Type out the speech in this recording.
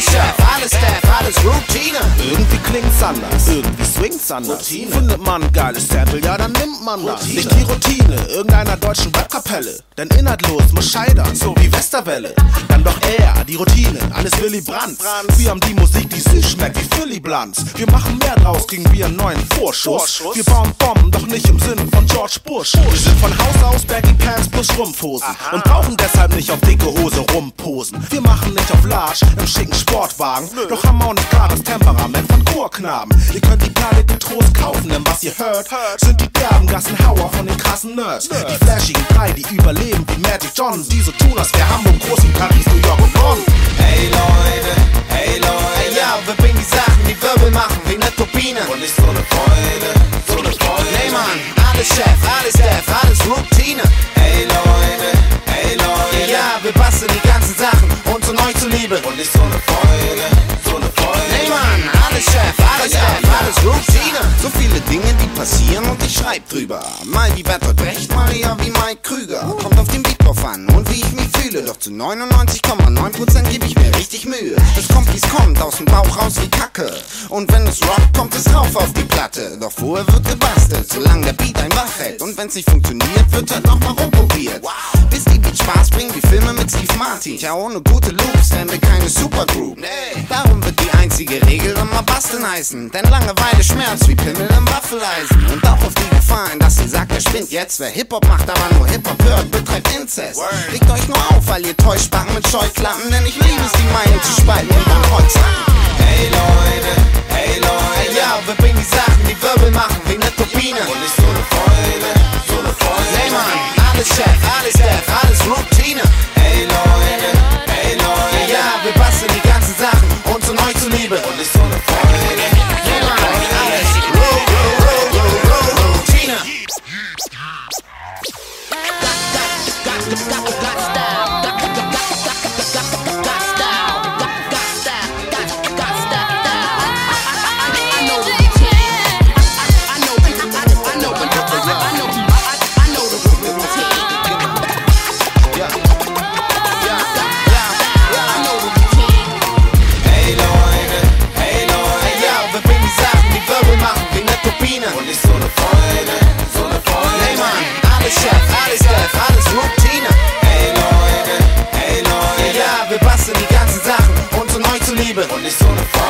Alles Chef, alles Staff, alles Routine. Irgendwie klingt's anders, irgendwie swingt's anders. Routine. Findet man ein geiles Sample, ja dann nimmt man das. Nicht die Routine irgendeiner deutschen Webkapelle, denn inhaltlos muss scheitern, so wie Westerwelle. Dann doch eher die Routine, alles Willy Brandt. Wir haben die Musik, die süß schmeckt wie Philly Blunts. Wir machen mehr draus, kriegen wir einen neuen Vorschuss. Wir bauen Bomben, doch nicht im Sinne von George Bush. Wir sind von Haus aus Baggy Pants plus Rumpfhosen und brauchen deshalb nicht auf dicke Hose rumposen. Wir machen nicht auf Large im schicken Sportwagen, doch haben auch nicht klares Temperament von Chorknaben. Ihr könnt die Platte getrost kaufen, denn was ihr hört, sind die derben Gassenhauer von den krassen Nerds. Die flashigen drei, die überleben wie Magic Johnson, die so tun, als wär Hamburg groß wie Paris, New York und Bonn. Hey Leute, hey Leute. Hey ja, wir bringen die Sachen, die Wirbel machen wie ne Turbine. Und nicht so ne Freude, so ne Freude. Nee Mann, alles Chef, alles Staff, alles Routine. Hey Leute, hey Leute. Ja, wir basteln die ganzen Sachen und so neu zuliebe. Und nicht so ne Freude, so ne Freude. Nee Mann, alles Chef, alles Staff, alles Routine. So viele Dinge, die passieren und ich schreib drüber. Mal wie Bertolt Brecht, mal ja wie Mike Krüger. Kommt auf den Beat drauf an und wie ich mich fühle. Doch zu 99,9% gebe ich mir richtig Mühe. Es kommt wie's kommt, aus dem Bauch raus wie Kacke. Und wenn es rockt, kommt es rauf auf die Platte. Doch vorher wird gebastelt, solange der Beat ein wach hält. Und wenn's nicht funktioniert, wird halt nochmal rumprobiert. Bis die Beats Spaß bringen wie Filme mit Steve Martin. Ja, ohne gute Loops wären wir keine Supergroup. Nee. Darum wird die einzige Regel immer basteln heißen. Denn Langeweile schmerzt wie Pimmel im Waffeleisen. Und auch auf die Gefahren, dass ihr sagt, er spinnt jetzt. Wer Hip-Hop macht, aber nur Hip-Hop hört, betreibt Inzest. Legt euch nur auf, weil ihr Täuschbacken mit Scheuklappen. Denn ich liebe es, die Meinung zu spalten und dann Holz hacken. Hey Leute, hey Leute. Hey ja, wir bringen die Sachen, die Wirbel machen wie ne Turbine. Und nicht so ne Freude, so ne Freude. Nee Mann, alles Chef, alles Staff, alles Routine. Hey Leute, hey Leute. Hey ja, wir basteln die ganzen Sachen und so neu zuliebe. Und nicht so ne Freude. Nee Mann, alles Routine. Und nicht so ne Freude, so ne Freude. Nee Mann, alles Chef, alles Staff, alles Routine. Hey Leute, hey Leute. Ja, wir basteln die ganzen Sachen und so neu zuliebe. Und nicht so ne Freude.